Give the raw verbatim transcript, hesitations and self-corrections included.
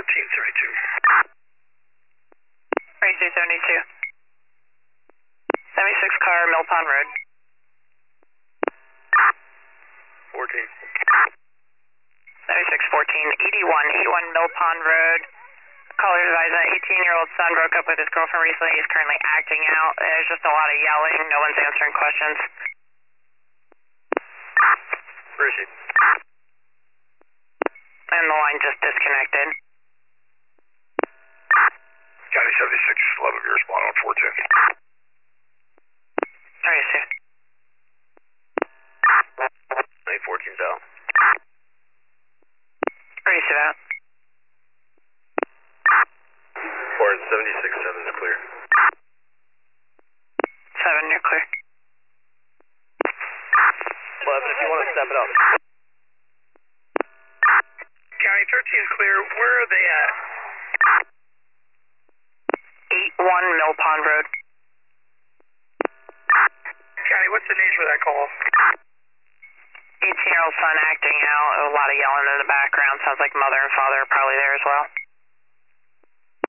fourteen seventy-two. thirty-two seventy-two. seventy-six car, Mill Pond Road. fourteen. seventy-six fourteen, eighty-one, eighty-one Mill Pond Road. Caller's advising an eighteen-year-old son broke up with his girlfriend recently. He's currently acting out. There's just a lot of yelling. No one's answering questions. Where is he? And the line just disconnected. County seventy-six, eleven, you respond on four ten. thirty-two. eight fourteen's out. thirty-two out. Ford seventy-six, seven is clear. seven, you're clear. eleven, if you want to step it up. County thirteen is clear. Where are they at? eight one Mill Pond Road. County, what's the nature of that call? eighteen-year-old son acting out. A lot of yelling in the background. Sounds like mother and father are probably there as well.